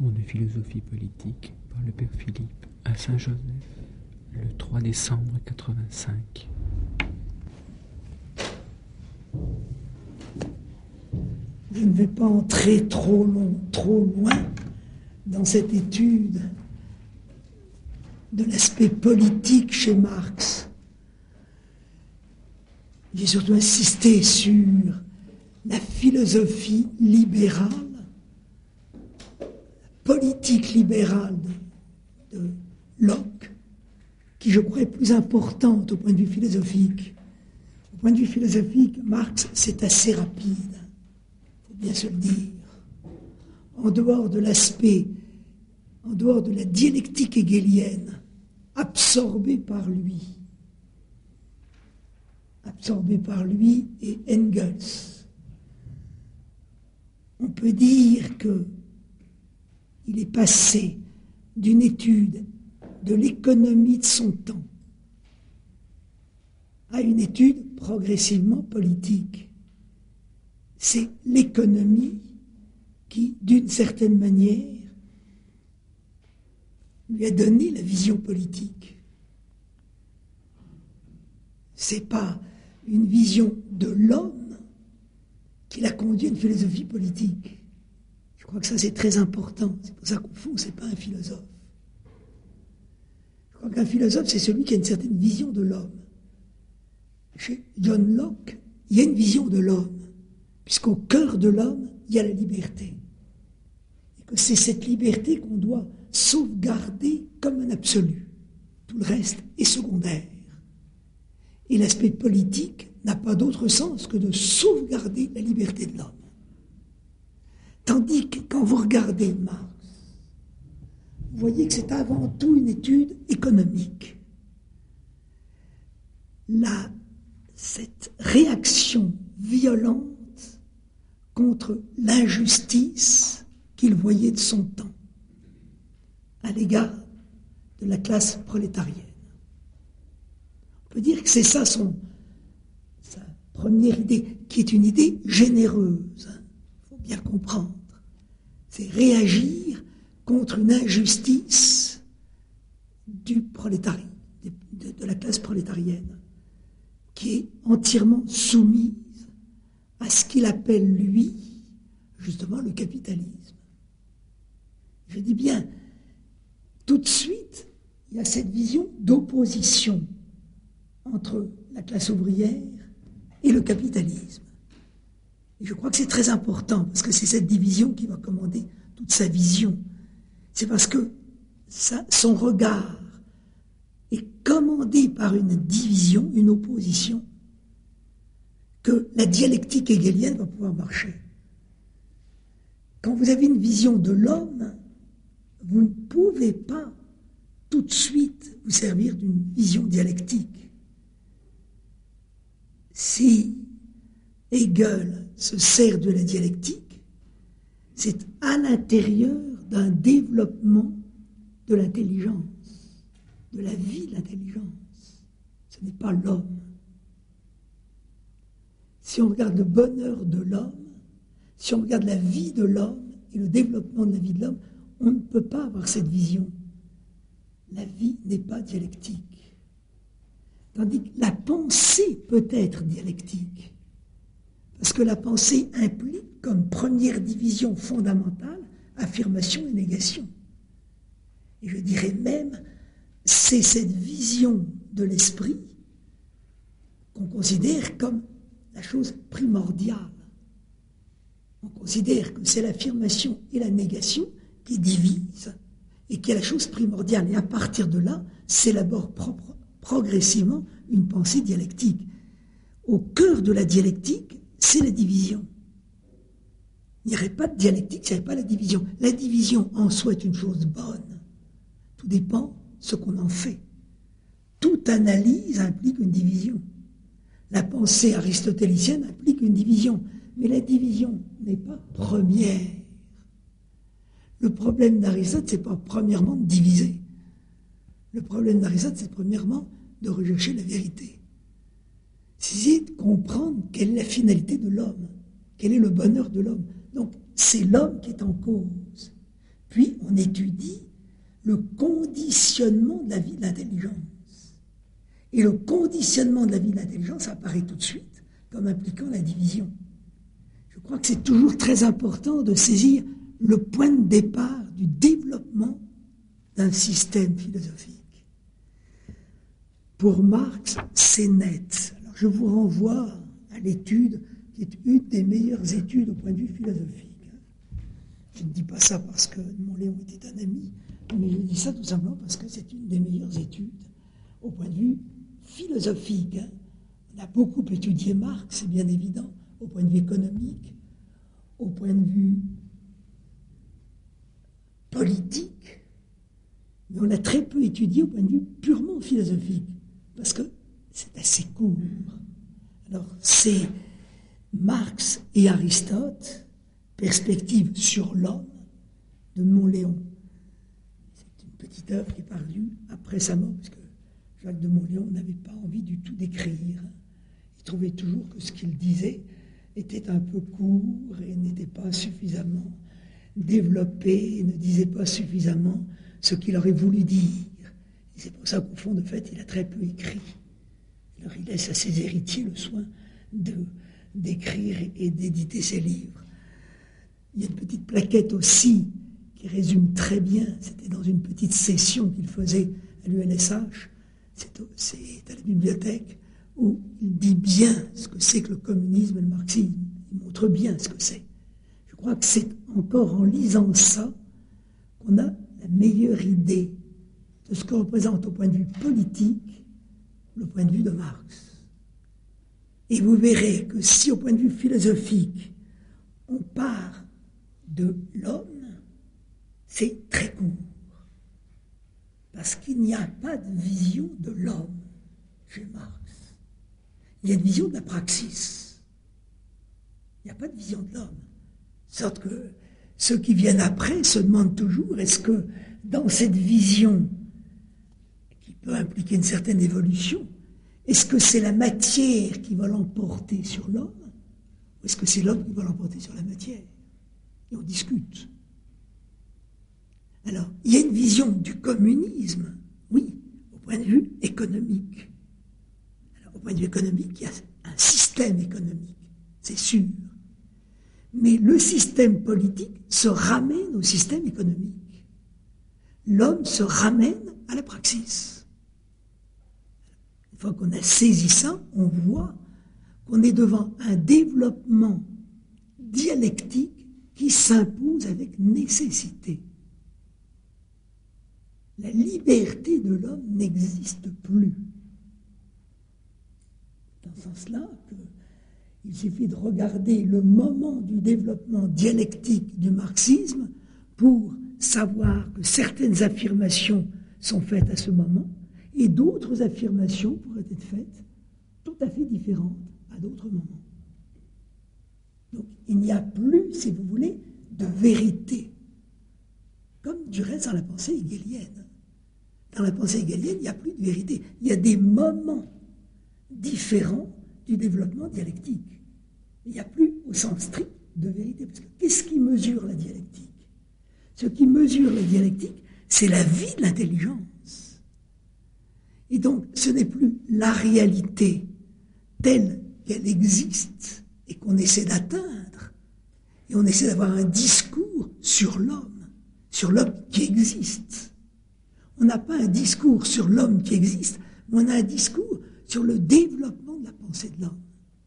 cours de philosophie politique par le père Philippe à Saint-Joseph le 3 décembre 85. Je ne vais pas entrer trop loin dans cette étude de l'aspect politique chez Marx. J'ai surtout insisté sur la philosophie libérale, la politique libérale de Locke, qui je crois est plus importante au point de vue philosophique. Au point de vue philosophique, Marx, c'est assez rapide, il faut bien se le dire. En dehors de l'aspect, en dehors de la dialectique hegélienne, absorbée par lui et Engels, on peut dire qu'il est passé d'une étude de l'économie de son temps à une étude progressivement politique. C'est l'économie qui, d'une certaine manière, lui a donné la vision politique. C'est pas une vision de l'homme qui l'a conduit à une philosophie politique. Je crois que ça c'est très important. C'est pour ça qu'au fond, c'est pas un philosophe. Je crois qu'un philosophe, c'est celui qui a une certaine vision de l'homme. Chez John Locke, il y a une vision de l'homme, puisqu'au cœur de l'homme, il y a la liberté. Et que c'est cette liberté qu'on doit sauvegarder comme un absolu. Tout le reste est secondaire. Et l'aspect politique n'a pas d'autre sens que de sauvegarder la liberté de l'homme. Tandis que quand vous regardez Marx, vous voyez que c'est avant tout une étude économique. Cette réaction violente contre l'injustice qu'il voyait de son temps à l'égard de la classe prolétarienne. On peut dire que c'est ça sa première idée, qui est une idée généreuse. Il faut bien comprendre. C'est réagir contre une injustice du prolétariat, de la classe prolétarienne, qui est entièrement soumise à ce qu'il appelle, lui, justement, le capitalisme. Je dis bien, tout de suite, il y a cette vision d'opposition entre la classe ouvrière et le capitalisme. Et je crois que c'est très important, parce que c'est cette division qui va commander toute sa vision. C'est parce que son regard est commandé par une division, une opposition, que la dialectique hegélienne va pouvoir marcher. Quand vous avez une vision de l'homme, vous ne pouvez pas tout de suite vous servir d'une vision dialectique. Si Hegel se sert de la dialectique, c'est à l'intérieur d'un développement de l'intelligence, de la vie de l'intelligence. Ce n'est pas l'homme. Si on regarde le bonheur de l'homme, si on regarde la vie de l'homme et le développement de la vie de l'homme, on ne peut pas avoir cette vision. La vie n'est pas dialectique. Tandis que la pensée peut être dialectique. Parce que la pensée implique comme première division fondamentale affirmation et négation. Et je dirais même, c'est cette vision de l'esprit qu'on considère comme la chose primordiale. On considère que c'est l'affirmation et la négation qui divisent et qui est la chose primordiale. Et à partir de là, s'élabore progressivement une pensée dialectique. Au cœur de la dialectique, c'est la division. Il n'y aurait pas de dialectique s'il n'y avait pas la division. La division en soi est une chose bonne. Tout dépend de ce qu'on en fait. Toute analyse implique une division. La pensée aristotélicienne implique une division. Mais la division n'est pas première. Le problème d'Aristote, c'est pas premièrement de diviser. Le problème d'Aristote, c'est premièrement de rechercher la vérité. C'est de comprendre quelle est la finalité de l'homme, quel est le bonheur de l'homme. Donc, c'est l'homme qui est en cause. Puis on étudie le conditionnement de la vie de l'intelligence. Et le conditionnement de la vie de l'intelligence apparaît tout de suite comme impliquant la division. Je crois que c'est toujours très important de saisir le point de départ du développement d'un système philosophique. Pour Marx, c'est net. Alors je vous renvoie à l'étude qui est une des meilleures études au point de vue philosophique. Je ne dis pas ça parce que Montléon était un ami, mais je dis ça tout simplement parce que c'est une des meilleures études au point de vue philosophique. On a beaucoup étudié Marx, c'est bien évident, au point de vue économique, au point de vue politique, mais on a très peu étudié au point de vue purement philosophique, parce que c'est assez court. Alors, c'est Marx et Aristote, perspective sur l'homme, de Montléon. C'est une petite œuvre qui est parue après sa mort, parce que Jacques de Montléon n'avait pas envie du tout d'écrire. Il trouvait toujours que ce qu'il disait était un peu court et n'était pas suffisamment développé, et ne disait pas suffisamment ce qu'il aurait voulu dire. Et c'est pour ça qu'au fond, de fait, il a très peu écrit. Alors il laisse à ses héritiers le soin d'écrire et d'éditer ses livres. Il y a une petite plaquette aussi qui résume très bien, c'était dans une petite session qu'il faisait à l'UNSH, c'est à la bibliothèque, où il dit bien ce que c'est que le communisme et le marxisme. Il montre bien ce que c'est. Je crois que c'est encore en lisant ça qu'on a la meilleure idée de ce que représente au point de vue politique le point de vue de Marx. Et vous verrez que si au point de vue philosophique on part de l'homme, c'est très court. Parce qu'il n'y a pas de vision de l'homme chez Marx. Il y a une vision de la praxis. Il n'y a pas de vision de l'homme. De sorte que ceux qui viennent après se demandent toujours, est-ce que dans cette vision, qui peut impliquer une certaine évolution, est-ce que c'est la matière qui va l'emporter sur l'homme, ou est-ce que c'est l'homme qui va l'emporter sur la matière? Et on discute. Alors, il y a une vision du communisme, oui, au point de vue économique. Alors, au point de vue économique, il y a un système économique, c'est sûr. Mais le système politique se ramène au système économique. L'homme se ramène à la praxis. Une fois qu'on a saisi ça, on voit qu'on est devant un développement dialectique qui s'impose avec nécessité. La liberté de l'homme n'existe plus. Dans ce sens-là, il suffit de regarder le moment du développement dialectique du marxisme pour savoir que certaines affirmations sont faites à ce moment et d'autres affirmations pourraient être faites tout à fait différentes à d'autres moments. Donc il n'y a plus, si vous voulez, de vérité, comme du reste dans la pensée hegélienne. Dans la pensée hegélienne, il n'y a plus de vérité. Il y a des moments différents du développement dialectique. Il n'y a plus, au sens strict, de vérité. Parce que qu'est-ce qui mesure la dialectique? Ce qui mesure la dialectique, c'est la vie de l'intelligence. Et donc, ce n'est plus la réalité telle qu'elle existe et qu'on essaie d'atteindre. Et on essaie d'avoir un discours sur l'homme qui existe. On n'a pas un discours sur l'homme qui existe, mais on a un discours sur le développement de la pensée de l'homme.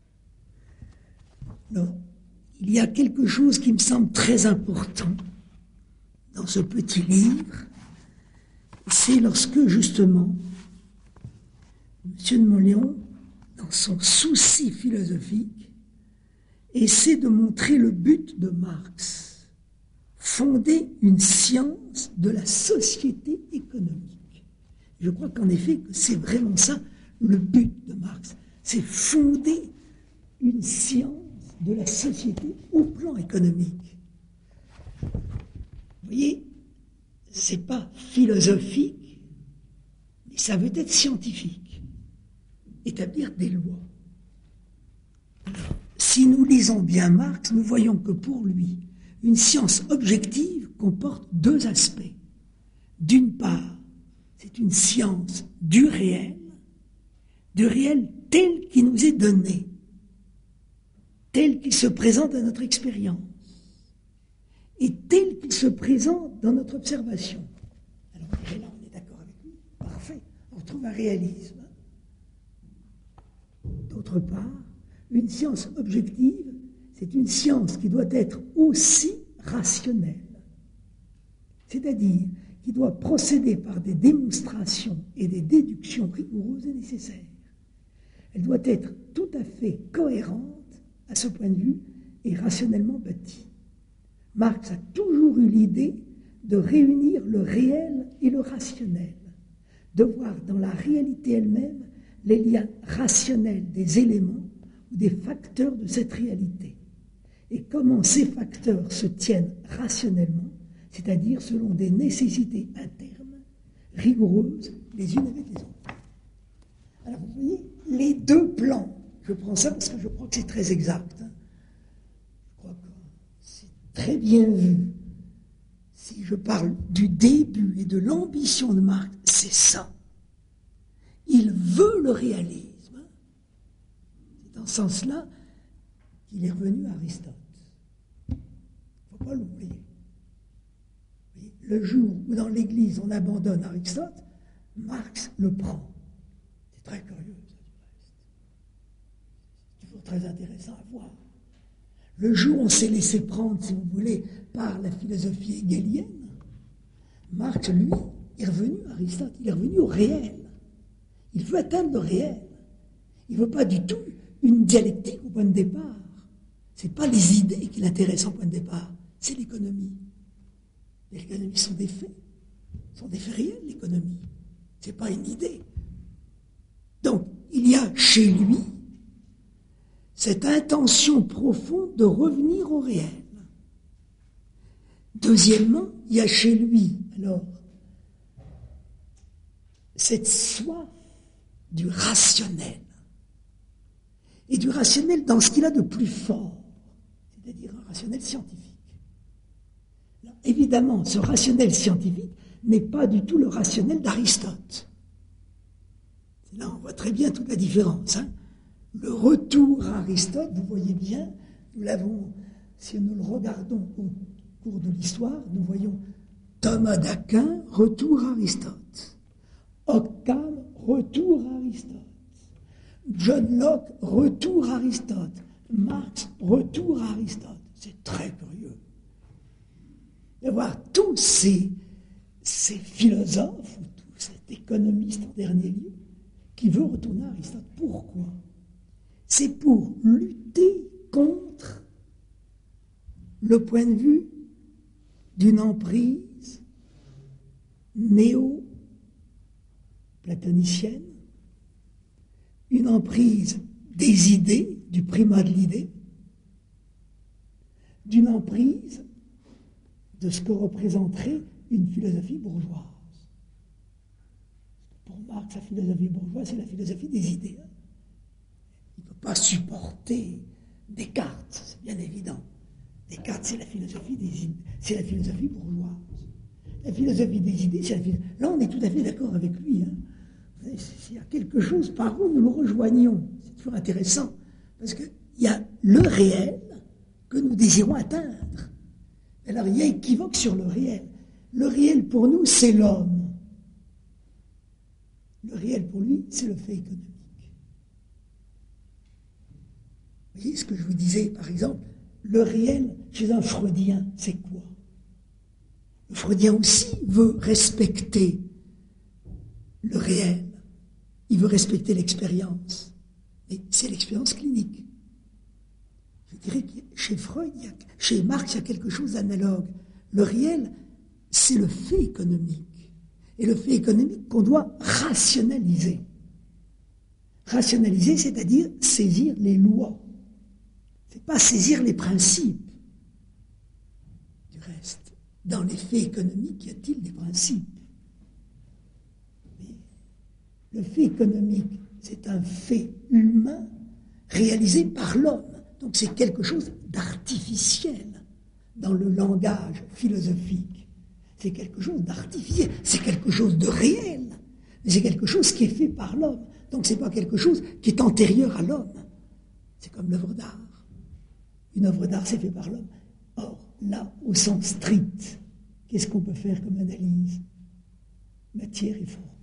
Alors, il y a quelque chose qui me semble très important dans ce petit livre, c'est lorsque, justement, M. de Montléon, dans son souci philosophique, essaie de montrer le but de Marx, fonder une science de la société économique. Je crois qu'en effet, c'est vraiment ça le but de Marx, c'est fonder une science de la société au plan économique. Vous voyez, c'est pas philosophique, mais ça veut être scientifique. Établir des lois. Alors, si nous lisons bien Marx, nous voyons que pour lui, Une science objective comporte deux aspects. D'une part, c'est une science du réel tel qu'il nous est donné, tel qu'il se présente à notre expérience, et tel qu'il se présente dans notre observation. Alors, là, on est d'accord avec lui. Parfait. On retrouve un réalisme. D'autre part, une science objective, c'est une science qui doit être aussi rationnelle. C'est-à-dire qui doit procéder par des démonstrations et des déductions rigoureuses et nécessaires. Elle doit être tout à fait cohérente à ce point de vue et rationnellement bâtie. Marx a toujours eu l'idée de réunir le réel et le rationnel, de voir dans la réalité elle-même les liens rationnels des éléments ou des facteurs de cette réalité, et comment ces facteurs se tiennent rationnellement, c'est-à-dire selon des nécessités internes, rigoureuses les unes avec les autres. Alors vous voyez, les deux plans, je prends ça parce que je crois que c'est très exact, je crois que c'est très bien vu. Si je parle du début et de l'ambition de Marx, c'est ça. Il veut le réalisme. C'est dans ce sens-là qu'il est revenu à Aristote. Il ne faut pas l'oublier. Le jour où dans l'Église on abandonne Aristote, Marx le prend. C'est très curieux, ça, du reste. C'est toujours très intéressant à voir. Le jour où on s'est laissé prendre, si vous voulez, par la philosophie hegélienne, Marx, lui, est revenu à Aristote, il est revenu au réel. Il veut atteindre le réel. Il ne veut pas du tout une dialectique au point de départ. Ce n'est pas les idées qui l'intéressent au point de départ, c'est l'économie. L'économie sont des faits réels, l'économie. Ce n'est pas une idée. Donc, il y a chez lui cette intention profonde de revenir au réel. Deuxièmement, il y a chez lui, alors, cette soif du rationnel. Et du rationnel dans ce qu'il a de plus fort, c'est-à-dire un rationnel scientifique. Alors, évidemment, ce rationnel scientifique n'est pas du tout le rationnel d'Aristote. Là, on voit très bien toute la différence. Le retour à Aristote, vous voyez bien, nous l'avons, si nous le regardons au cours de l'histoire, nous voyons Thomas d'Aquin, retour à Aristote. Ockham, retour à Aristote. John Locke, retour à Aristote. Marx, retour à Aristote. C'est très curieux de voir tous ces philosophes, ou tout cet économiste en dernier lieu, qui veut retourner à Aristote. Pourquoi ? C'est pour lutter contre le point de vue d'une emprise néo-platonicienne, une emprise des idées, du primat de l'idée, d'une emprise de ce que représenterait une philosophie bourgeoise. Pour Marx, la philosophie bourgeoise, c'est la philosophie des idées. Il ne peut pas supporter Descartes, c'est bien évident. Descartes, c'est la philosophie des idées, c'est la philosophie bourgeoise. La philosophie des idées, c'est la philosophie... Là, on est tout à fait d'accord avec lui. S'il y a quelque chose par où nous le rejoignons, c'est toujours intéressant, parce qu'il y a le réel que nous désirons atteindre. Alors, il y a équivoque sur le réel. Le réel, pour nous, c'est l'homme. Le réel, pour lui, c'est le fait économique. Vous voyez ce que je vous disais, par exemple, le réel, chez un freudien, c'est quoi ? Le freudien aussi veut respecter le réel. Il veut respecter l'expérience. Mais c'est l'expérience clinique. Je dirais que chez Freud, chez Marx, il y a quelque chose d'analogue. Le réel, c'est le fait économique. Et le fait économique qu'on doit rationaliser. Rationaliser, c'est-à-dire saisir les lois. Ce n'est pas saisir les principes. Du reste, dans les faits économiques, y a-t-il des principes ? Mais le fait économique, c'est un fait humain réalisé par l'homme. Donc c'est quelque chose d'artificiel, dans le langage philosophique. C'est quelque chose d'artificiel, c'est quelque chose de réel, mais c'est quelque chose qui est fait par l'homme. Donc ce n'est pas quelque chose qui est antérieur à l'homme. C'est comme l'œuvre d'art. Une œuvre d'art, c'est fait par l'homme. Or, là, au sens strict, qu'est-ce qu'on peut faire comme analyse? Matière et forme.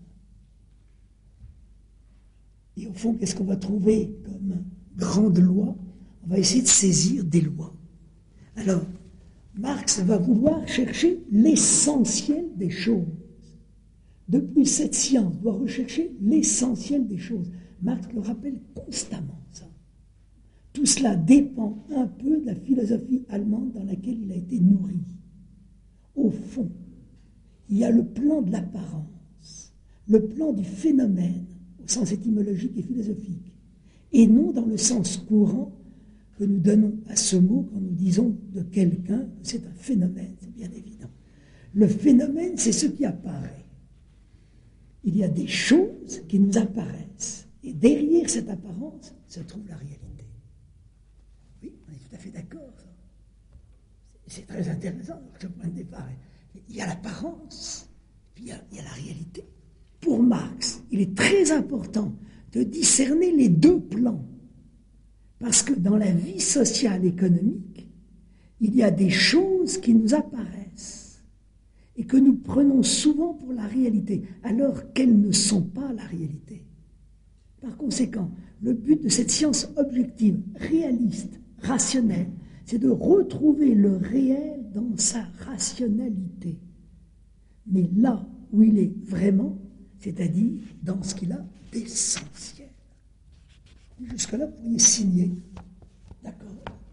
Et au fond, qu'est-ce qu'on va trouver comme grande loi? On va essayer de saisir des lois. Alors, Marx va vouloir chercher l'essentiel des choses. De plus, cette science doit rechercher l'essentiel des choses. Marx le rappelle constamment, ça. Tout cela dépend un peu de la philosophie allemande dans laquelle il a été nourri. Au fond, il y a le plan de l'apparence, le plan du phénomène, au sens étymologique et philosophique, et non dans le sens courant que nous donnons à ce mot quand nous disons de quelqu'un que c'est un phénomène, c'est bien évident. Le phénomène, c'est ce qui apparaît. Il y a des choses qui nous apparaissent, et derrière cette apparence se trouve la réalité. Oui, on est tout à fait d'accord. C'est très intéressant, ce point de départ. Il y a l'apparence, puis il y a la réalité. Pour Marx, il est très important de discerner les deux plans. Parce que dans la vie sociale économique, il y a des choses qui nous apparaissent et que nous prenons souvent pour la réalité, alors qu'elles ne sont pas la réalité. Par conséquent, le but de cette science objective, réaliste, rationnelle, c'est de retrouver le réel dans sa rationalité. Mais là où il est vraiment, c'est-à-dire dans ce qu'il a d'essentiel. Jusque-là, vous pourriez signer. D'accord.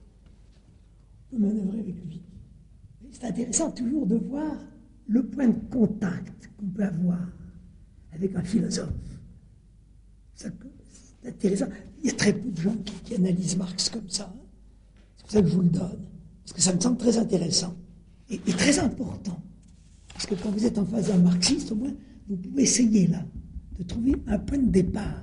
On peut manœuvrer avec lui. C'est intéressant toujours de voir le point de contact qu'on peut avoir avec un philosophe. C'est intéressant. Il y a très peu de gens qui analysent Marx comme ça. C'est pour ça que je vous le donne. Parce que ça me semble très intéressant. Et très important. Parce que quand vous êtes en face d'un marxiste, au moins, vous pouvez essayer là de trouver un point de départ.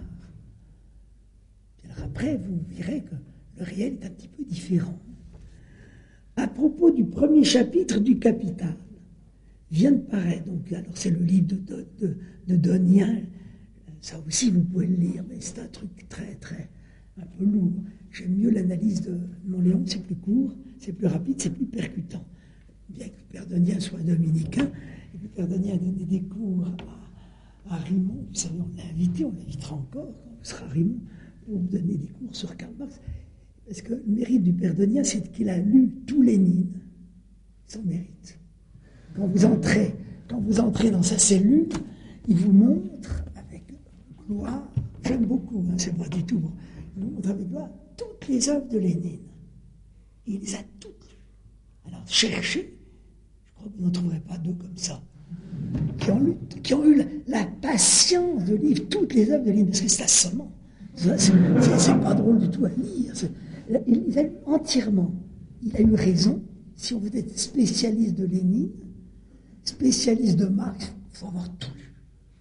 Alors après, vous verrez que le réel est un petit peu différent. À propos du premier chapitre du Capital, vient de paraître, donc, alors c'est le livre de Donien, ça aussi vous pouvez le lire, mais c'est un truc très, très, un peu lourd. J'aime mieux l'analyse de Montléon, c'est plus court, c'est plus rapide, c'est plus percutant. Bien que le père Donien soit dominicain, et que le père Donien a donné des cours à Rimont, vous savez, on l'a invité, on l'invitera encore quand vous serez à Rimont, pour vous donner des cours sur Karl Marx. Parce que le mérite du père Donien, c'est qu'il a lu tout Lénine. Son mérite. Quand vous entrez dans sa cellule, il vous montre avec gloire, j'aime beaucoup, hein, c'est pas du tout bon, il vous montre avec gloire toutes les œuvres de Lénine. Et il les a toutes lues. Alors cherchez, je crois que vous n'en trouverez pas deux comme ça, qui ont eu la patience de lire toutes les œuvres de Lénine, parce que c'est assommant. C'est pas drôle du tout à lire. Il les a lu entièrement. Il a eu raison. Si on veut être spécialiste de Lénine, spécialiste de Marx, il faut avoir tout lu.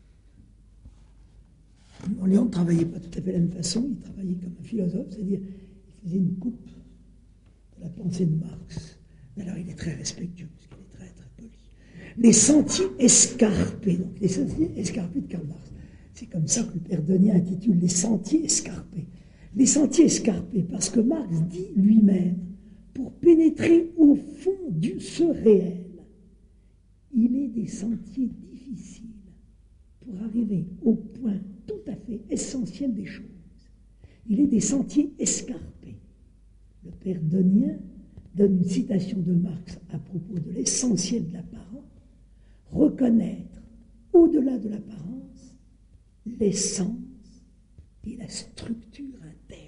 Léon ne travaillait pas tout à fait de la même façon. Il travaillait comme un philosophe, c'est-à-dire il faisait une coupe de la pensée de Marx. Mais alors il est très respectueux, parce qu'il est très très poli. Les sentiers escarpés, donc les sentiers escarpés de Karl Marx. C'est comme ça que le père Donien intitule les sentiers escarpés. Les sentiers escarpés, parce que Marx dit lui-même, pour pénétrer au fond du ce réel, il est des sentiers difficiles pour arriver au point tout à fait essentiel des choses. Il est des sentiers escarpés. Le père Donien donne une citation de Marx à propos de l'essentiel de l'apparent, reconnaître au-delà de l'apparence l'essence et la structure interne.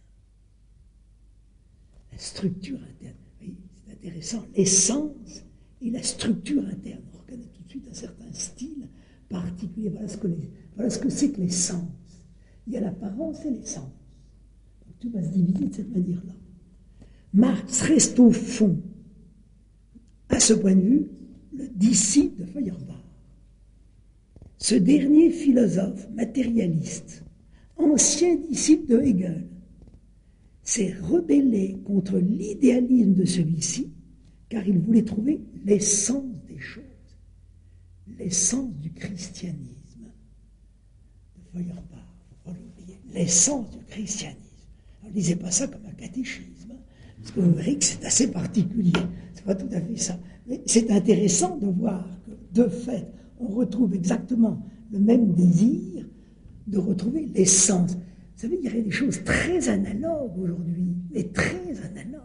La structure interne. Oui, c'est intéressant. L'essence et la structure interne. On reconnaît tout de suite un certain style particulier. Voilà ce que c'est que l'essence. Il y a l'apparence et l'essence. Donc tout va se diviser de cette manière-là. Marx reste au fond, à ce point de vue, le disciple de Feuerbach. Ce dernier philosophe matérialiste, ancien disciple de Hegel, s'est rebellé contre l'idéalisme de celui-ci car il voulait trouver l'essence des choses, l'essence du christianisme. De Feuerbach, il ne faut pas l'oublier, l'essence du christianisme. Alors, ne lisez pas ça comme un catéchisme, parce que vous verrez que c'est assez particulier. C'est pas tout à fait ça. Mais c'est intéressant de voir que, de fait, on retrouve exactement le même désir de retrouver l'essence. Vous savez, il y aurait des choses très analogues aujourd'hui, mais très analogues,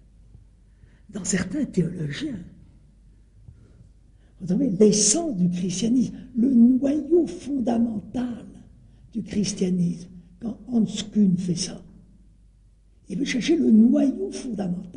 dans certains théologiens. Retrouver l'essence du christianisme, le noyau fondamental du christianisme. Quand Hans Kuhn fait ça, il veut chercher le noyau fondamental.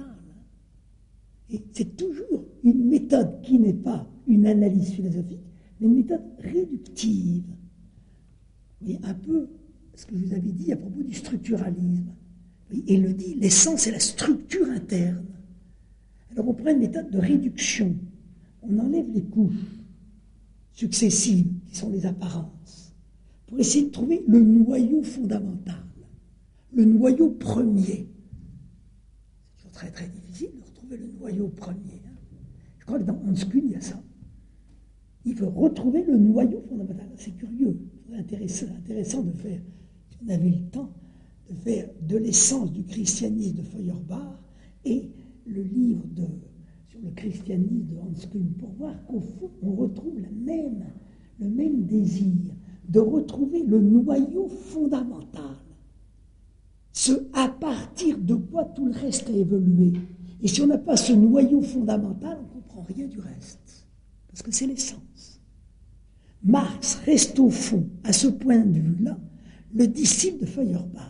Et c'est toujours une méthode qui n'est pas une analyse philosophique, mais une méthode réductive. Vous voyez, un peu ce que je vous avais dit à propos du structuralisme. Et il le dit, l'essence, c'est la structure interne. Alors on prend une méthode de réduction. On enlève les couches successives, qui sont les apparences, pour essayer de trouver le noyau fondamental, le noyau premier. C'est toujours très très difficile de retrouver le noyau premier. Je crois que dans Hans Kuhn, il y a ça. Il veut retrouver le noyau fondamental. C'est curieux, c'est intéressant de faire, si on avait le temps, de faire de l'essence du christianisme de Feuerbach et le livre sur le christianisme de Hans Kuhn, pour voir qu'au fond, on retrouve le même désir de retrouver le noyau fondamental, ce à partir de quoi tout le reste a évolué. Et si on n'a pas ce noyau fondamental, on ne comprend rien du reste, parce que c'est l'essence. Marx reste au fond, à ce point de vue-là, le disciple de Feuerbach.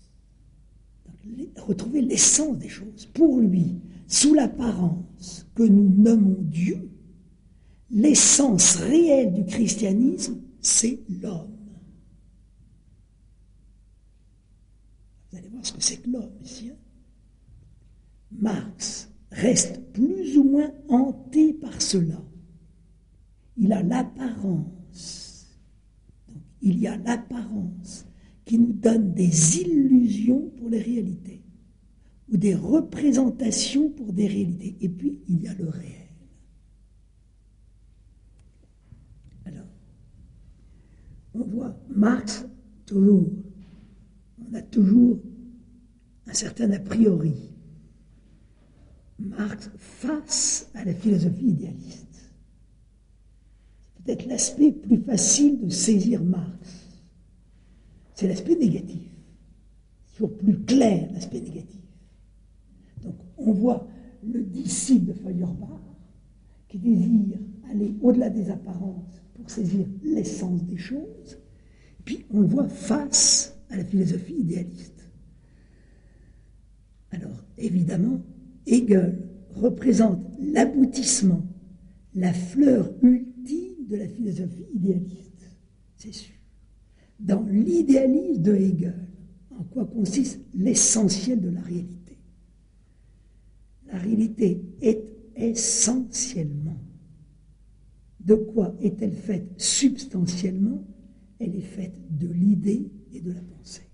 Donc, retrouver l'essence des choses. Pour lui, sous l'apparence que nous nommons Dieu, l'essence réelle du christianisme, c'est l'homme. Vous allez voir ce que c'est que l'homme ici. Marx reste plus ou moins hanté par cela. Il a l'apparence. Donc, il y a l'apparence qui nous donne des illusions pour les réalités, ou des représentations pour des réalités. Et puis, il y a le réel. Alors, on voit Marx, toujours, on a toujours un certain a priori. Marx face à la philosophie idéaliste. C'est peut-être l'aspect plus facile de saisir Marx. C'est l'aspect négatif. C'est toujours plus clair, l'aspect négatif. Donc, on voit le disciple de Feuerbach qui désire aller au-delà des apparences pour saisir l'essence des choses. Puis, on le voit face à la philosophie idéaliste. Alors, évidemment, Hegel représente l'aboutissement, la fleur ultime de la philosophie idéaliste, c'est sûr. Dans l'idéalisme de Hegel, en quoi consiste l'essentiel de la réalité? La réalité est essentiellement. De quoi est-elle faite substantiellement? Elle est faite de l'idée et de la pensée.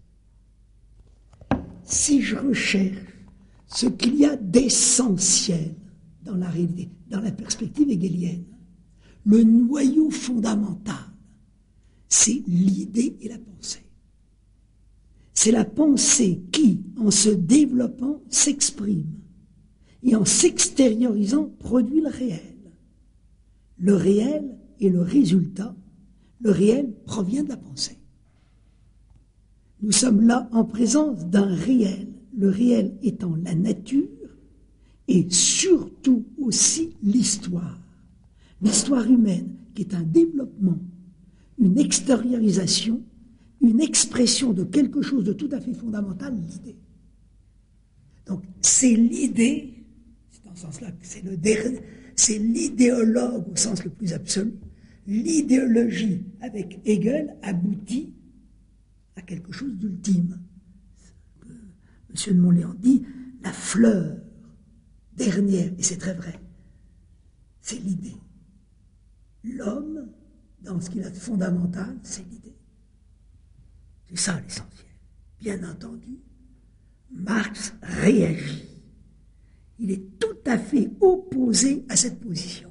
Si je recherche ce qu'il y a d'essentiel dans la réalité, dans la perspective hegelienne, le noyau fondamental, c'est l'idée et la pensée. C'est la pensée qui, en se développant, s'exprime et en s'extériorisant, produit le réel. Le réel est le résultat. Le réel provient de la pensée. Nous sommes là en présence d'un réel, le réel étant la nature et surtout aussi l'histoire. L'histoire humaine qui est un développement, une extériorisation, une expression de quelque chose de tout à fait fondamental, l'idée. Donc c'est l'idée, c'est dans ce sens-là que c'est l'idéologue au sens le plus absolu. L'idéologie avec Hegel aboutit à quelque chose d'ultime. M. de Montléon dit la fleur dernière, et c'est très vrai, c'est l'idée. L'homme, dans ce qu'il a de fondamental, c'est l'idée. C'est ça l'essentiel. Bien entendu, Marx réagit. Il est tout à fait opposé à cette position.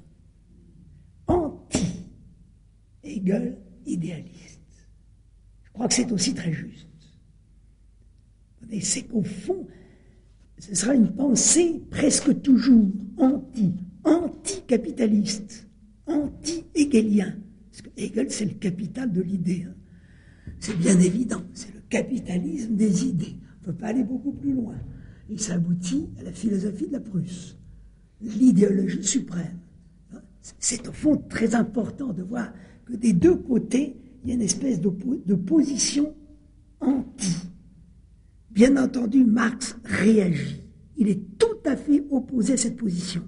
Anti-Hegel idéaliste. Je crois que c'est aussi très juste. C'est qu'au fond, ce sera une pensée presque toujours anti-capitaliste, anti-hegelien. Parce que Hegel, c'est le capital de l'idée. Hein. C'est bien évident, c'est le capitalisme des idées. On ne peut pas aller beaucoup plus loin. Et ça aboutit à la philosophie de la Prusse, l'idéologie suprême. C'est au fond très important de voir que des deux côtés, il y a une espèce de position anti. Bien entendu, Marx réagit. Il est tout à fait opposé à cette position.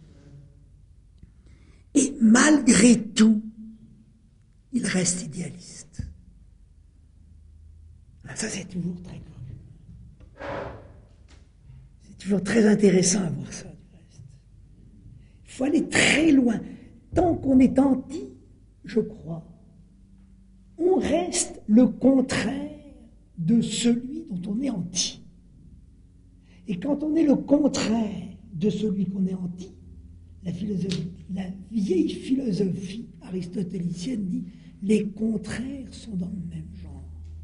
Et malgré tout, il reste idéaliste. Alors ça, c'est toujours très curieux. C'est toujours très intéressant à voir ça, du reste. Il faut aller très loin. Tant qu'on est anti, je crois, on reste le contraire de celui dont on est anti. Et quand on est le contraire de celui qu'on est anti, la vieille philosophie aristotélicienne dit les contraires sont dans le même genre.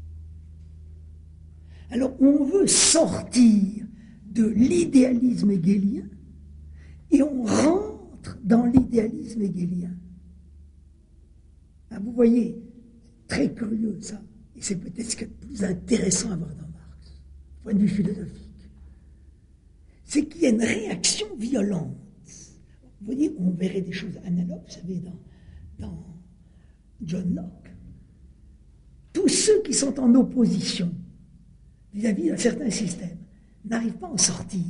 Alors on veut sortir de l'idéalisme hegelien et on rentre dans l'idéalisme hegelien. Ah, vous voyez, très curieux ça, et c'est peut-être ce qui est le plus intéressant à voir dans Marx, du point de vue philosophique. C'est qu'il y a une réaction violente. Vous voyez, on verrait des choses analogues, vous savez, dans John Locke. Tous ceux qui sont en opposition vis-à-vis d'un certain système n'arrivent pas à en sortir.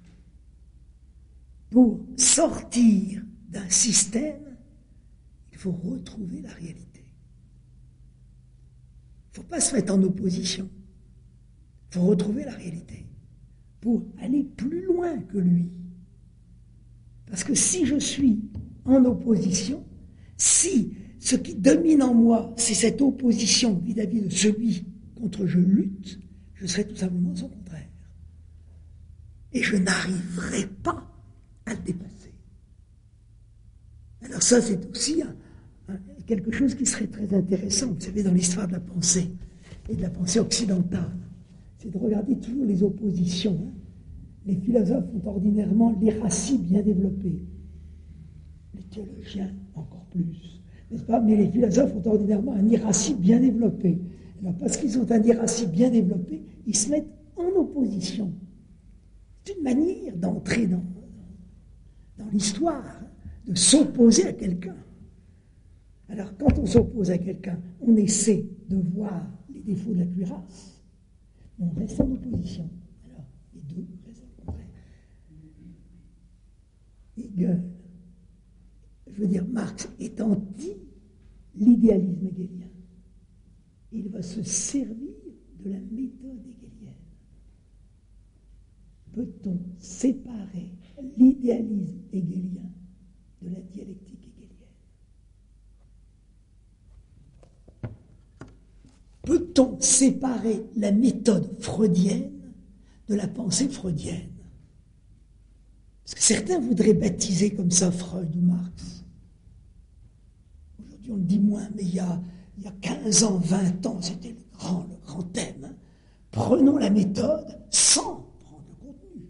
Pour sortir d'un système, il faut retrouver la réalité. Il ne faut pas se mettre en opposition. Il faut retrouver la réalité pour aller plus loin que lui. Parce que si je suis en opposition, si ce qui domine en moi, c'est cette opposition vis-à-vis de celui contre je lutte, je serai tout simplement son contraire. Et je n'arriverai pas à le dépasser. Alors ça, c'est aussi quelque chose qui serait très intéressant, vous savez, dans l'histoire de la pensée, et de la pensée occidentale. C'est de regarder toujours les oppositions. Hein. Les philosophes ont ordinairement l'iratie bien développée. Les théologiens, encore plus. N'est-ce pas? Mais les philosophes ont ordinairement un iratie bien développé. Alors, parce qu'ils ont un iratie bien développé, ils se mettent en opposition. C'est une manière d'entrer dans l'histoire, hein, de s'opposer à quelqu'un. Alors, quand on s'oppose à quelqu'un, on essaie de voir les défauts de la cuirasse. On reste en opposition. Alors, les deux restent en contraire. Hegel, je veux dire, Marx est anti l'idéalisme hegelien. Il va se servir de la méthode hegelienne. Peut-on séparer l'idéalisme hegelien de la dialectique hegelienne? Peut-on séparer la méthode freudienne de la pensée freudienne? Parce que certains voudraient baptiser comme ça Freud ou Marx. Aujourd'hui, on le dit moins, mais il y a 15 ans, 20 ans, c'était le grand thème. Hein. Prenons la méthode sans prendre le contenu.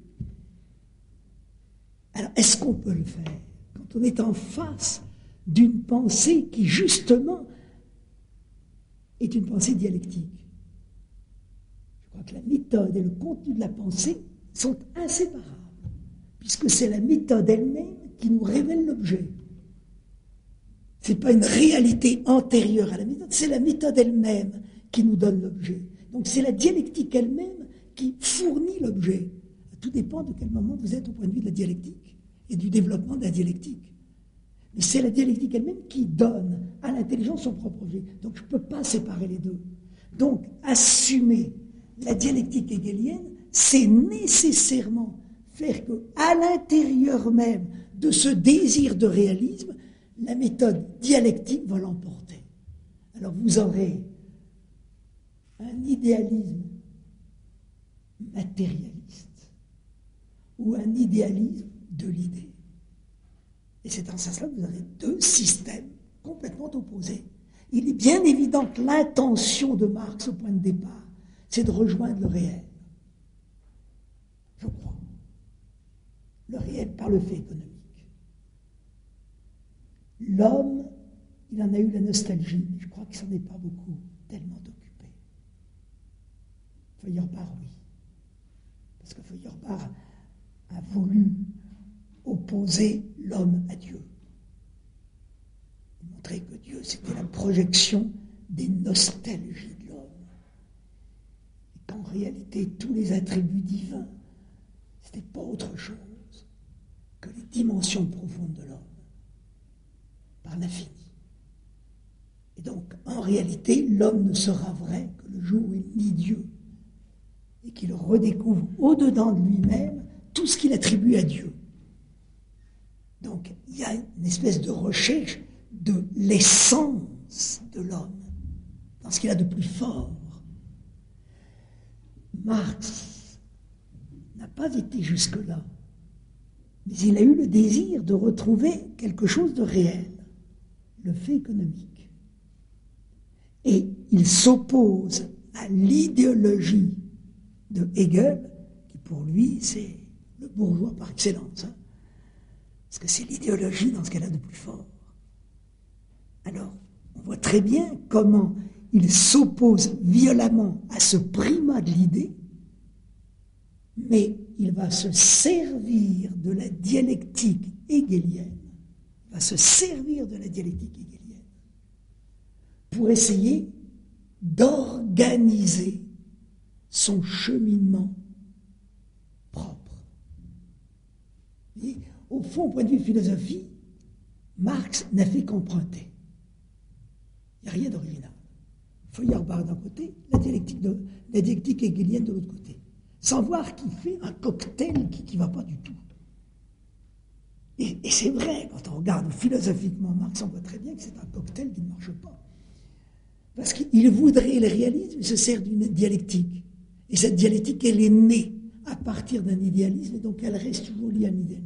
Alors, est-ce qu'on peut le faire quand on est en face d'une pensée qui, justement, est une pensée dialectique? Je crois que la méthode et le contenu de la pensée sont inséparables, puisque c'est la méthode elle-même qui nous révèle l'objet. Ce n'est pas une réalité antérieure à la méthode, c'est la méthode elle-même qui nous donne l'objet. Donc c'est la dialectique elle-même qui fournit l'objet. Tout dépend de quel moment vous êtes au point de vue de la dialectique et du développement de la dialectique. Mais c'est la dialectique elle-même qui donne à l'intelligence son propre objet. Donc je ne peux pas séparer les deux. Donc assumer la dialectique hegelienne, c'est nécessairement faire qu'à l'intérieur même de ce désir de réalisme, la méthode dialectique va l'emporter. Alors vous aurez un idéalisme matérialiste ou un idéalisme de l'idée. Et c'est dans ce sens-là que vous avez deux systèmes complètement opposés. Il est bien évident que l'intention de Marx au point de départ, c'est de rejoindre le réel. Je crois. Le réel par le fait économique. L'homme, il en a eu la nostalgie, mais je crois qu'il s'en est pas beaucoup tellement occupé. Feuerbach, oui. Parce que Feuerbach a voulu opposer l'homme à Dieu. Il montrait que Dieu, c'était la projection des nostalgies de l'homme. Et qu'en réalité, tous les attributs divins, c'était pas autre chose que les dimensions profondes de l'homme, par l'infini. Et donc, en réalité, l'homme ne sera vrai que le jour où il nie Dieu et qu'il redécouvre au-dedans de lui-même tout ce qu'il attribue à Dieu. Donc, il y a une espèce de recherche de l'essence de l'homme, dans ce qu'il a de plus fort. Marx n'a pas été jusque-là, mais il a eu le désir de retrouver quelque chose de réel, le fait économique. Et il s'oppose à l'idéologie de Hegel, qui pour lui, c'est le bourgeois par excellence, hein, parce que c'est l'idéologie dans ce qu'elle a de plus fort. Alors, on voit très bien comment il s'oppose violemment à ce primat de l'idée, mais il va se servir de la dialectique hegelienne, pour essayer d'organiser son cheminement propre. Et au fond, au point de vue philosophie, Marx n'a fait qu'emprunter. Il n'y a rien d'original. Feuerbach d'un côté, la dialectique hegelienne de l'autre côté. Sans voir qu'il fait un cocktail qui ne va pas du tout. Et c'est vrai, quand on regarde philosophiquement Marx, on voit très bien que c'est un cocktail qui ne marche pas. Parce qu'il voudrait le réalisme, il se sert d'une dialectique. Et cette dialectique, elle est née à partir d'un idéalisme, et donc elle reste toujours liée à un idéalisme.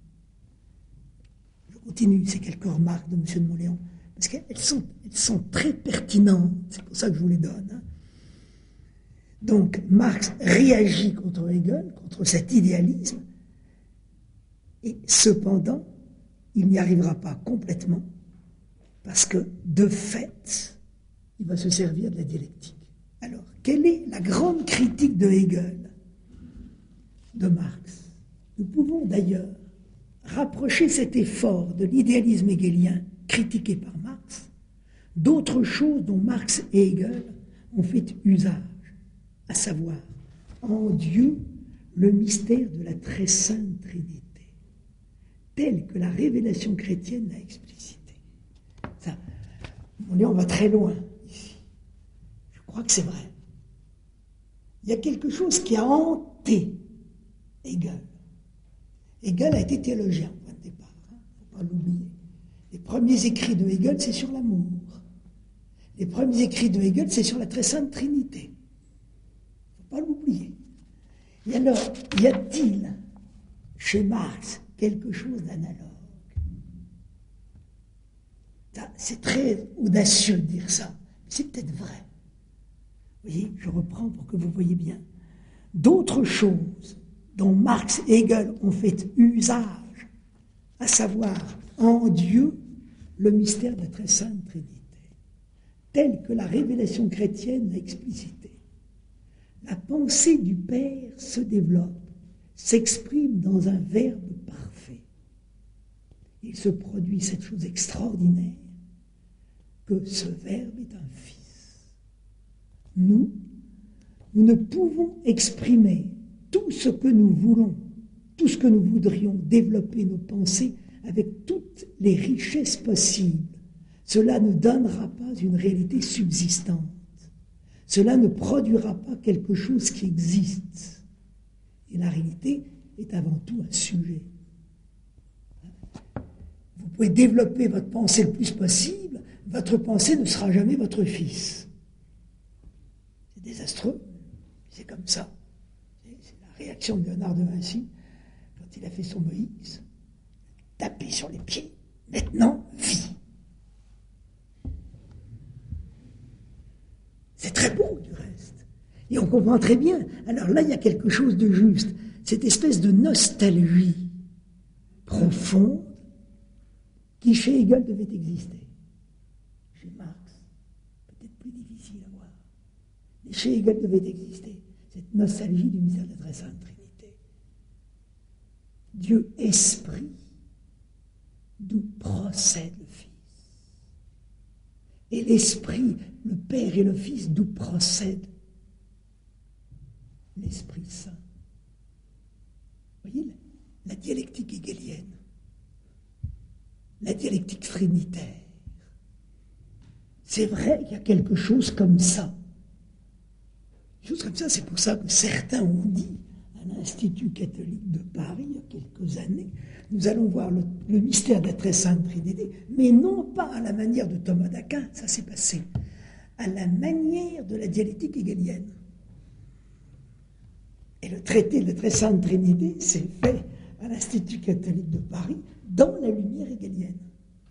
Je continue ces quelques remarques de M. de Mauléon, parce qu'elles sont très pertinentes, c'est pour ça que je vous les donne. Hein. Donc, Marx réagit contre Hegel, contre cet idéalisme, et cependant, il n'y arrivera pas complètement, parce que, de fait, il va se servir de la dialectique. Alors, quelle est la grande critique de Hegel, de Marx? Nous pouvons d'ailleurs rapprocher cet effort de l'idéalisme hegelien, critiqué par Marx, d'autres choses dont Marx et Hegel ont fait usage, à savoir, en Dieu, le mystère de la très sainte Trinité, tel que la révélation chrétienne l'a explicité. Ça, on va très loin ici. Je crois que c'est vrai. Il y a quelque chose qui a hanté Hegel. Hegel a été théologien au point de départ, il ne faut pas l'oublier. Les premiers écrits de Hegel, c'est sur l'amour. Les premiers écrits de Hegel, c'est sur la très sainte Trinité. Il ne faut pas l'oublier. Et alors, y a-t-il chez Marx quelque chose d'analogue? C'est très audacieux de dire ça, mais c'est peut-être vrai. Vous voyez, je reprends pour que vous voyez bien. D'autres choses dont Marx et Hegel ont fait usage, à savoir en Dieu le mystère de la très sainte Trinité, tel que la révélation chrétienne l'a explicité. La pensée du Père se développe, s'exprime dans un verbe parfait. Il se produit cette chose extraordinaire que ce verbe est un fils. Nous ne pouvons exprimer tout ce que nous voulons, tout ce que nous voudrions développer nos pensées avec toutes les richesses possibles. Cela ne donnera pas une réalité subsistante. Cela ne produira pas quelque chose qui existe. Et la réalité est avant tout un sujet. Vous pouvez développer votre pensée le plus possible, votre pensée ne sera jamais votre fils. C'est désastreux, c'est comme ça. C'est la réaction de Léonard de Vinci quand il a fait son Moïse, tapé sur les pieds, maintenant, vie. C'est très beau, du reste. Et on comprend très bien. Alors là, il y a quelque chose de juste. Cette espèce de nostalgie profonde qui, chez Hegel, devait exister. Chez Marx, peut-être plus difficile à voir. Mais chez Hegel devait exister cette nostalgie du mystère de la très sainte Trinité. Dieu esprit, d'où procède le Fils. Et l'Esprit, le Père et le Fils, d'où procède l'Esprit Saint. Vous voyez, la dialectique hegelienne, la dialectique trinitaire, c'est vrai qu'il y a quelque chose comme ça. Quelque chose comme ça, c'est pour ça que certains ont dit à l'Institut catholique de Paris, il y a quelques années, nous allons voir le mystère de la très sainte Trinité, mais non pas à la manière de Thomas d'Aquin, ça s'est passé, à la manière de la dialectique hegelienne. Et le traité de la très sainte Trinité s'est fait à l'Institut catholique de Paris dans la lumière hegelienne.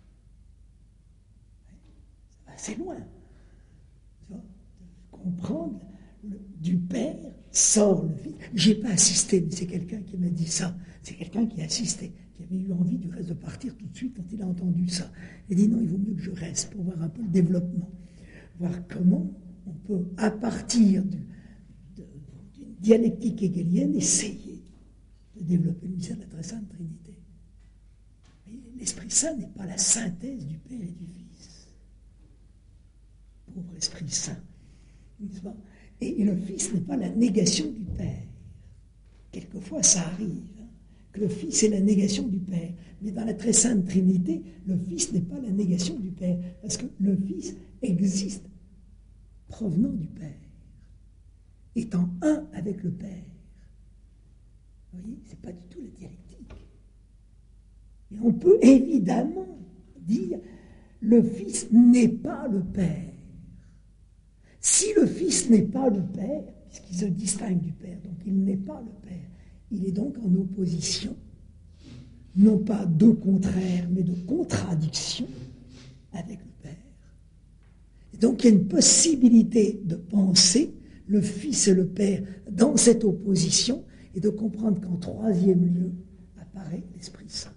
Ça va assez loin. Tu vois, de comprendre du Père sort le Fils. Je n'ai pas assisté, mais c'est quelqu'un qui m'a dit ça. C'est quelqu'un qui a assisté, qui avait eu envie du reste de partir tout de suite quand il a entendu ça. Il dit non, il vaut mieux que je reste pour voir un peu le développement. Voir comment on peut, à partir d'une dialectique hegelienne, essayer de développer le mystère de la très sainte Trinité. L'Esprit Saint n'est pas la synthèse du Père et du Fils. Pauvre Esprit Saint. N'est-ce pas ? Et le Fils n'est pas la négation du Père. Quelquefois, ça arrive, que le Fils est la négation du Père. Mais dans la très sainte Trinité, le Fils n'est pas la négation du Père. Parce que le Fils existe provenant du Père, étant un avec le Père. Vous voyez, ce n'est pas du tout la dialectique. Et on peut évidemment dire, le Fils n'est pas le Père. Si le Fils n'est pas le Père, puisqu'il se distingue du Père, donc il n'est pas le Père, il est donc en opposition, non pas de contraire, mais de contradiction avec le Père. Et donc il y a une possibilité de penser le Fils et le Père dans cette opposition et de comprendre qu'en troisième lieu apparaît l'Esprit Saint.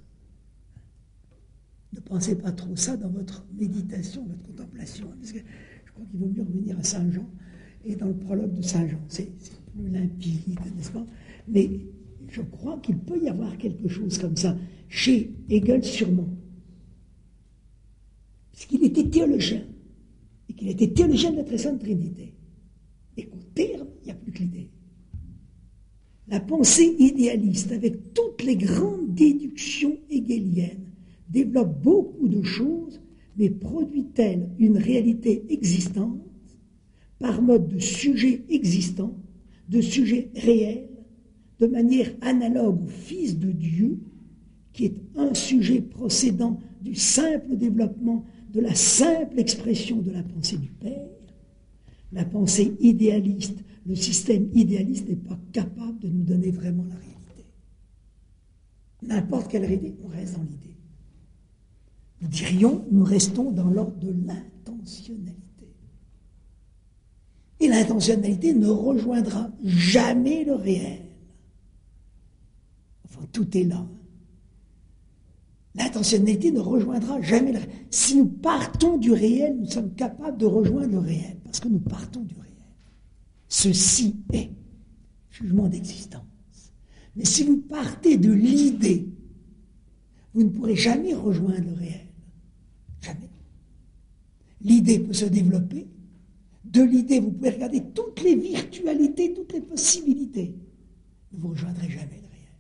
Ne pensez pas trop ça dans votre méditation, votre contemplation, parce que je crois qu'il vaut mieux revenir à Saint Jean et dans le prologue de Saint Jean. C'est plus limpide, n'est-ce pas? Mais je crois qu'il peut y avoir quelque chose comme ça, chez Hegel sûrement. Puisqu'il était théologien, et qu'il était théologien de la très sainte Trinité. Et qu'au terme, il n'y a plus que l'idée. La pensée idéaliste, avec toutes les grandes déductions hegeliennes, développe beaucoup de choses, mais produit-elle une réalité existante par mode de sujet existant, de sujet réel, de manière analogue au Fils de Dieu, qui est un sujet procédant du simple développement de la simple expression de la pensée du Père. La pensée idéaliste, le système idéaliste n'est pas capable de nous donner vraiment la réalité. N'importe quelle réalité, on reste dans l'idée. Nous dirions, nous restons dans l'ordre de l'intentionnalité. Et l'intentionnalité ne rejoindra jamais le réel. Enfin, tout est là. L'intentionnalité ne rejoindra jamais le réel. Si nous partons du réel, nous sommes capables de rejoindre le réel, parce que nous partons du réel. Ceci est jugement d'existence. Mais si vous partez de l'idée, vous ne pourrez jamais rejoindre le réel. Jamais. L'idée peut se développer. De l'idée, vous pouvez regarder toutes les virtualités, toutes les possibilités. Vous ne rejoindrez jamais le réel.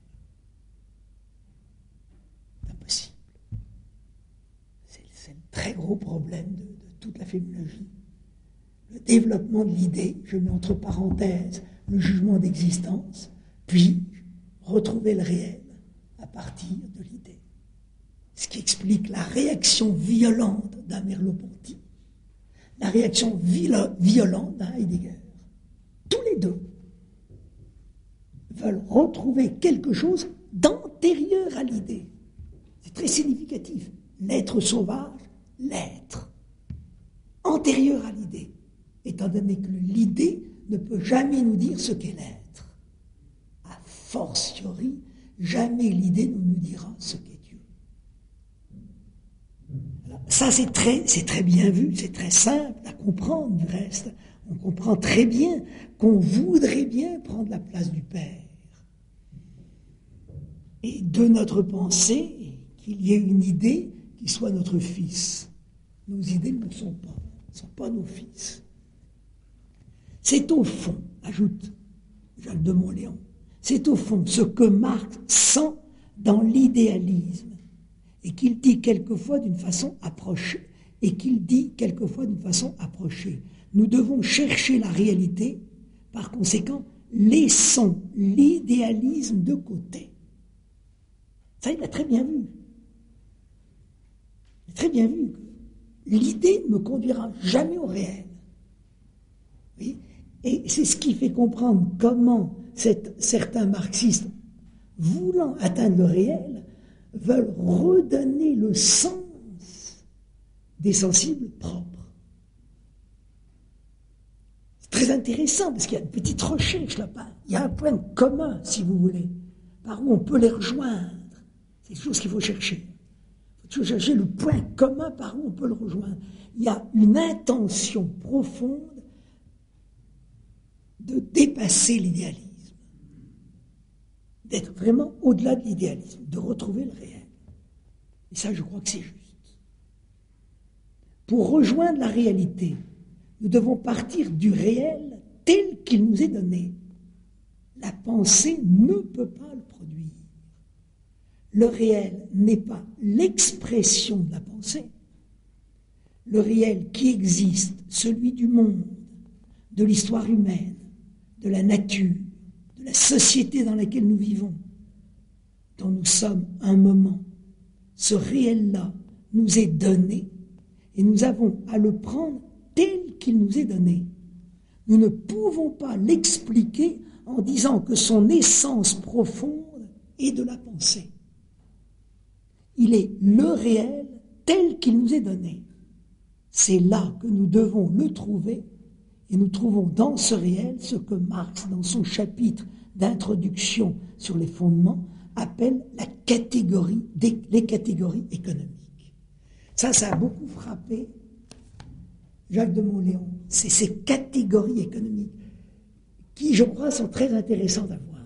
C'est impossible. C'est le très gros problème de toute la phénoménologie. Le développement de l'idée, je mets entre parenthèses le jugement d'existence, puis retrouver le réel à partir de l'idée. Ce qui explique la réaction violente d'un Merleau-Ponty, la réaction violente d'un Heidegger. Tous les deux veulent retrouver quelque chose dans antérieur à l'idée. C'est très significatif. L'être sauvage, l'être, antérieur à l'idée, étant donné que l'idée ne peut jamais nous dire ce qu'est l'être. A fortiori, jamais l'idée ne nous dira ce qu'est Dieu. Alors, ça, c'est très bien vu, c'est très simple à comprendre du reste. On comprend très bien qu'on voudrait bien prendre la place du Père. Et de notre pensée, qu'il y ait une idée qui soit notre fils. Nos idées ne le sont pas nos fils. C'est au fond, ajoute Jacques de Mont-Léon, c'est au fond ce que Marx sent dans l'idéalisme et qu'il dit quelquefois d'une façon approchée. Nous devons chercher la réalité, par conséquent, laissons l'idéalisme de côté. Ça, il l'a très bien vu. Il a très bien vu. L'idée ne me conduira jamais au réel. Oui. Et c'est ce qui fait comprendre comment certains marxistes, voulant atteindre le réel, veulent redonner le sens des sensibles propres. C'est très intéressant parce qu'il y a une petite recherche là-bas. Il y a un point commun, si vous voulez, par où on peut les rejoindre. C'est quelque chose qu'il faut chercher. Il faut chercher le point commun par où on peut le rejoindre. Il y a une intention profonde de dépasser l'idéalisme, d'être vraiment au-delà de l'idéalisme, de retrouver le réel. Et ça, je crois que c'est juste. Pour rejoindre la réalité, nous devons partir du réel tel qu'il nous est donné. La pensée ne peut pas le produire. Le réel n'est pas l'expression de la pensée. Le réel qui existe, celui du monde, de l'histoire humaine, de la nature, de la société dans laquelle nous vivons, dont nous sommes un moment, ce réel-là nous est donné et nous avons à le prendre tel qu'il nous est donné. Nous ne pouvons pas l'expliquer en disant que son essence profonde est de la pensée. Il est le réel tel qu'il nous est donné. C'est là que nous devons le trouver. Et nous trouvons dans ce réel ce que Marx, dans son chapitre d'introduction sur les fondements, appelle les catégories économiques. Ça a beaucoup frappé Jacques de Mont-Léon. C'est ces catégories économiques qui, je crois, sont très intéressantes à voir.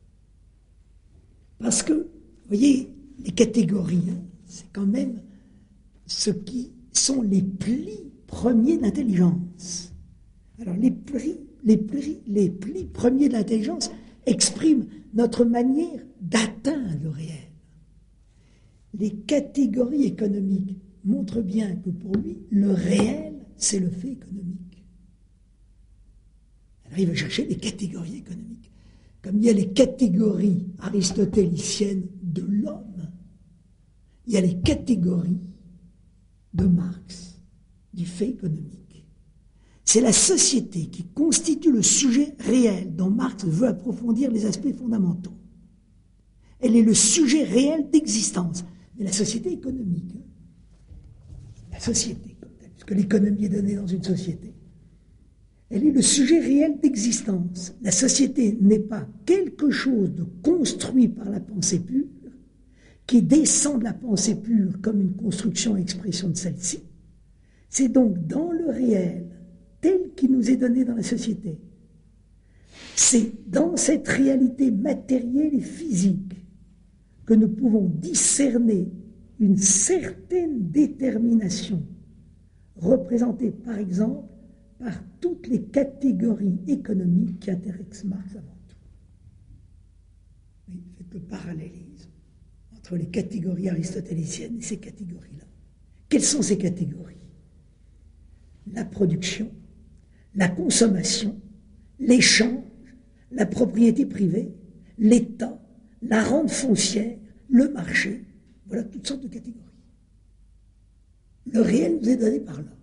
Parce que, vous voyez, les catégories, c'est quand même ce qui sont les plis premiers de l'intelligence. Alors, les plis premiers de l'intelligence expriment notre manière d'atteindre le réel. Les catégories économiques montrent bien que pour lui, le réel, c'est le fait économique. Alors, il veut chercher les catégories économiques. Comme il y a les catégories aristotéliciennes de l'homme, il y a les catégories de Marx, du fait économique. C'est la société qui constitue le sujet réel dont Marx veut approfondir les aspects fondamentaux. Elle est le sujet réel d'existence. Mais la société économique, la société, puisque l'économie est donnée dans une société, elle est le sujet réel d'existence. La société n'est pas quelque chose de construit par la pensée pure, qui descend de la pensée pure comme une construction et expression de celle-ci. C'est donc dans le réel, tel qu'il nous est donné dans la société. C'est dans cette réalité matérielle et physique que nous pouvons discerner une certaine détermination, représentée par exemple par toutes les catégories économiques qui intéressent Marx avant tout. Oui, faites le parallélisme entre les catégories aristotéliciennes et ces catégories-là. Quelles sont ces catégories ? La production, la consommation, l'échange, la propriété privée, l'État, la rente foncière, le marché, voilà toutes sortes de catégories. Le réel nous est donné par là.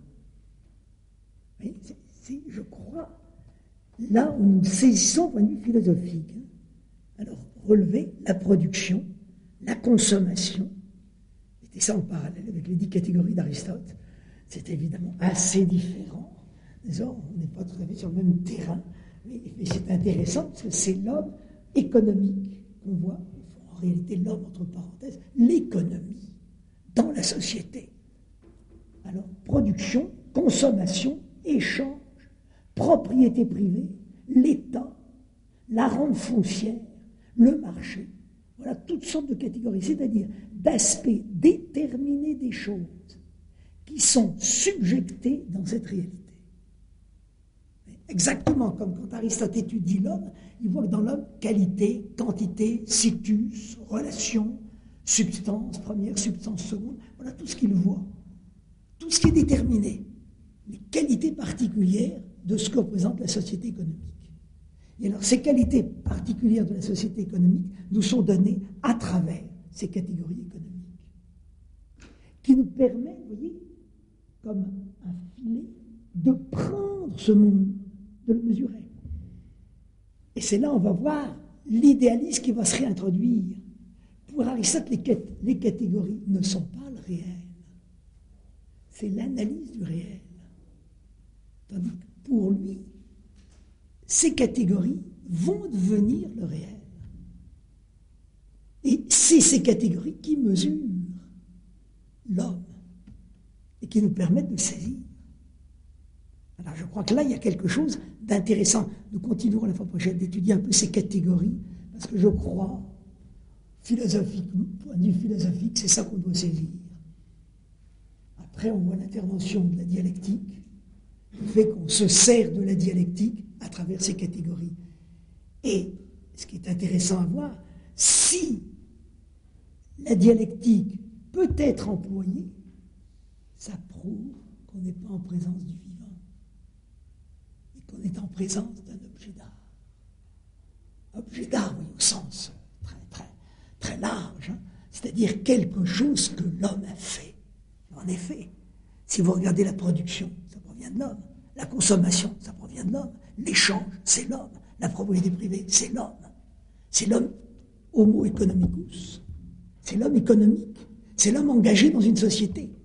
C'est, je crois, là où nous saisissons au point de vue philosophique. Alors, relever la production, la consommation. Et ça en parallèle avec les 10 catégories d'Aristote. C'est évidemment assez différent. Disons, on n'est pas tout à fait sur le même terrain, mais c'est intéressant parce que c'est l'homme économique qu'on voit, en réalité l'homme entre parenthèses, l'économie dans la société. Alors, production, consommation, échange, propriété privée, l'État, la rente foncière, le marché. Voilà toutes sortes de catégories, c'est-à-dire d'aspects déterminés des choses qui sont subjectés dans cette réalité. Exactement comme quand Aristote étudie l'homme, il voit que dans l'homme, qualité, quantité, situs, relation, substance première, substance seconde, voilà tout ce qu'il voit. Tout ce qui est déterminé, les qualités particulières de ce que représente la société économique. Et alors, ces qualités particulières de la société économique nous sont données à travers ces catégories économiques, qui nous permettent, vous voyez, comme un filet, de prendre ce monde, de le mesurer. Et c'est là, on va voir l'idéalisme qui va se réintroduire. Pour Aristote, les catégories ne sont pas le réel. C'est l'analyse du réel. Tandis que pour lui, ces catégories vont devenir le réel. Et c'est ces catégories qui mesurent l'homme et qui nous permettent de le saisir. Alors je crois que là, il y a quelque chose d'intéressant. Nous continuerons la fois prochaine d'étudier un peu ces catégories, parce que je crois, point de vue philosophique, c'est ça qu'on doit saisir. Après, on voit l'intervention de la dialectique, le fait qu'on se sert de la dialectique à travers ces catégories. Et ce qui est intéressant à voir, si la dialectique peut être employée, ça prouve qu'on n'est pas en présence du vivant, et qu'on est en présence d'un objet d'art. Objet d'art, oui, au sens très, très, très large, hein, c'est-à-dire quelque chose que l'homme a fait. En effet, si vous regardez la production, ça provient de l'homme. La consommation, ça provient de l'homme. L'échange, c'est l'homme. La propriété privée, c'est l'homme. C'est l'homme homo economicus. C'est l'homme économique. C'est l'homme engagé dans une société.